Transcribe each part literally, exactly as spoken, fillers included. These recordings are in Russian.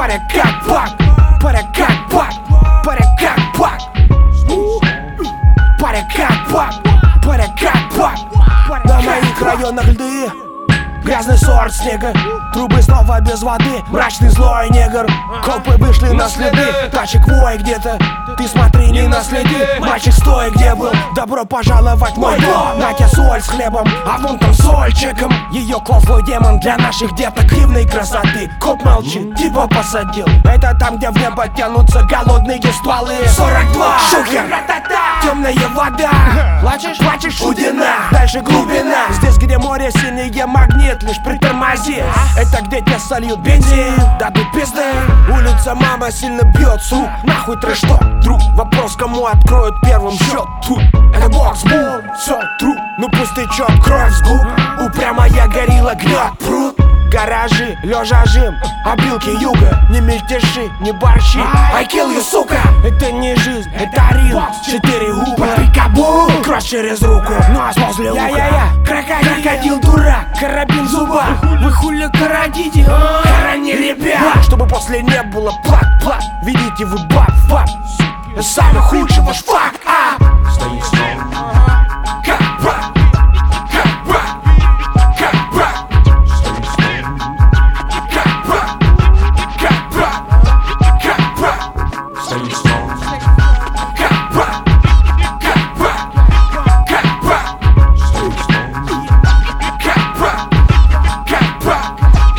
Паря как бак, паря как бак, паря как бак, паря как бак, паря как бак. На моих районах льды, грязный сорт снега, трубы снова без воды, мрачный злой негр. Копы вышли на следы, тачек вой где-то. Ты смотри, не наследи, мальчик стой, где был. Добро пожаловать в мой дом. На тебе соль с хлебом, а вон там соль чеком. Ее клал злой демон для наших деток дивной красоты. Коп молчит, типа посадил. Это там, где в небо тянутся голодные стволы. сорок два, шухер, темная вода. Плачешь, плачешь, шудина, дальше глубина. Здесь, где море синее, магнит, лишь притормози. Это где тебя сольют бензин, дадут пизды. Улица мама сильно бьет, с рук, нахуй трэш что? Друг, вопрос, кому откроют первым счет тут. Это боксбол, все тру. Ну пусть течет кровь с губ. Упрямая горилла гнет пруд. Гаражи, лежа жим, обилки юга. Не мельтеши, не борщи, I kill you, сука. Это не жизнь, это рил. Четыре губа, пикабу, кровь через руку, нос возле уха. Я-я-я, крокодил, крокодил, дурак, карабин в зубах. Вы хули карадите, хорони ребят. Чтобы после не было плак-плак, видите вы баб-баб. Самый худший ваш фак, а Stay strong. как рак, как рак, как рак. Stay strong. Как рак, как рак, как рак. Stay strong. Как рак, как рак, как рак. Stay strong. Как рак, как рак,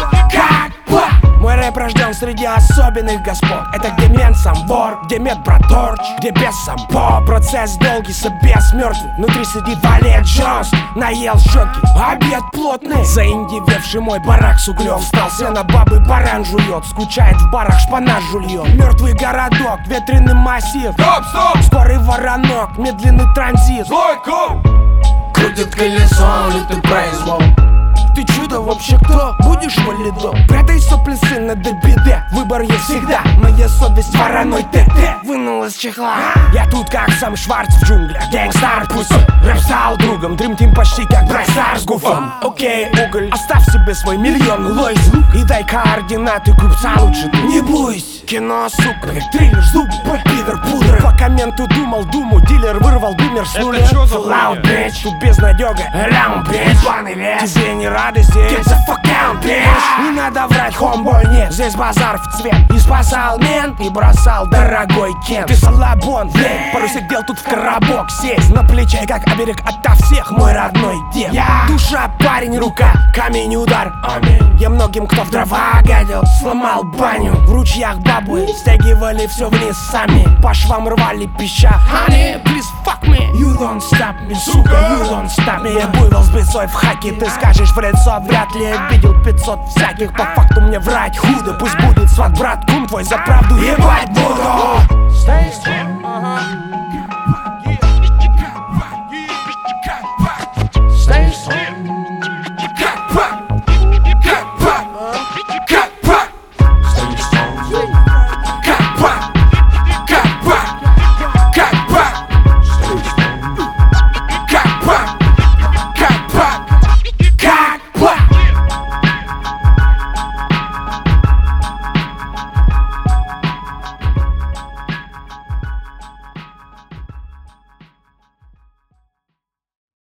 как рак. Мой рэп рожден среди особенных господ. Это где мент сам вор, где медбрат торч, где без сампо. Процесс долгий, собес мертвый. Внутри сидит Валет Джонс, наел щеки, обед плотный. Заиндевевший мой барак с углем. Встал сено, бабы баран жует. Скучает в барах шпана жульем. Мертвый городок, ветреный массив. Стоп, стоп! Скорый воронок, медленный транзит. Злой коп! Крутит колесо, лютый произвол. Ты чудо вообще кто? Будешь валидом? Прятай сопли, сына, до беды. Выбор есть всегда. Моя совесть вороной ТТ вынул из чехла. Я тут как сам Шварц в джунглях. Гэнгстар пусть рэп стал другом. Дрим Тим почти как Брайсар с гуфом. Окей, уголь, оставь себе свой миллион лойс. И дай координаты купца лучше ты не бойся. Кино, сука, как триллер, зубы, пидор, пудра. По комменту думал, думу, дилер вырвал бумер с нуля. чё за Loud, хуйня? bitch, тут безнадёга. Раунд, bitch, ебаный лес. Тебе не рады здесь? Get the fuck out, bitch. Не надо врать, хомбой, нет. Здесь базар в цвет. И спасал мент, и бросал дорогой Кен. Ты салабон, блядь. Порой сидел тут в коробок сесть. На плече, как оберег ото всех, мой родной дед. Я душа, парень, рука, камень, удар. Аминь. Я многим, кто в дрова гадил, сломал баню. В ручьях бабы стягивали все вниз сами. По швам рвали пища. Honey, please fuck me. You don't stop me, сука, you don't stop me. Я буйвол с бесой в хаке, ты скажешь в лицо. Вряд ли я видел пятьсот всяких. По факту мне врать худо. Пусть будет сват, брат, кум твой, за правду ебать буду. Stay strong.